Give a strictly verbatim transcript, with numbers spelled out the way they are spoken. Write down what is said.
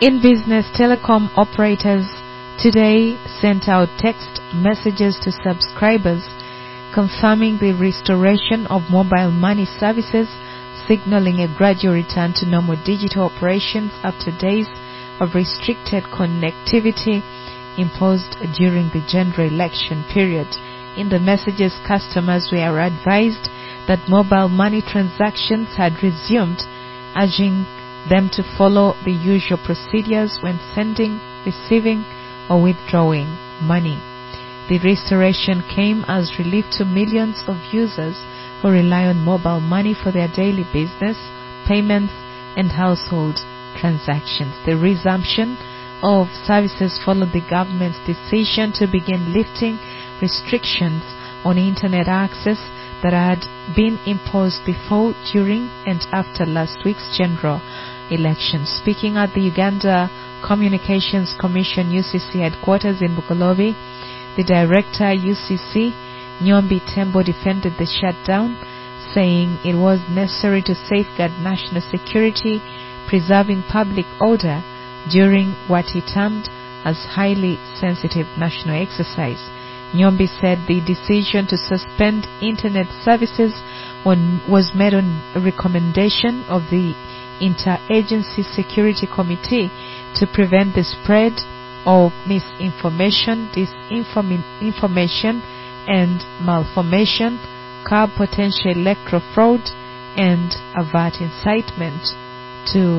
In business, telecom operators today sent out text messages to subscribers confirming the restoration of mobile money services, signaling a gradual return to normal digital operations after days of restricted connectivity imposed during the general election period. In the messages, customers were advised that mobile money transactions had resumed, urging them to follow the usual procedures when sending, receiving, or withdrawing money. The restoration came as relief to millions of users who rely on mobile money for their daily business, payments, and household transactions. The resumption of services followed the government's decision to begin lifting restrictions on internet access that had been imposed before, during, and after last week's general election. Speaking at the Uganda Communications Commission U C C headquarters in Bukolobi, the director U C C, Nyombi Tembo, defended the shutdown, saying it was necessary to safeguard national security, preserving public order during what he termed as highly sensitive national exercise. Nyombi said the decision to suspend internet services was made on a recommendation of the Interagency Security Committee to prevent the spread of misinformation, disinformation, and malformation, curb potential electoral fraud, and avert incitement to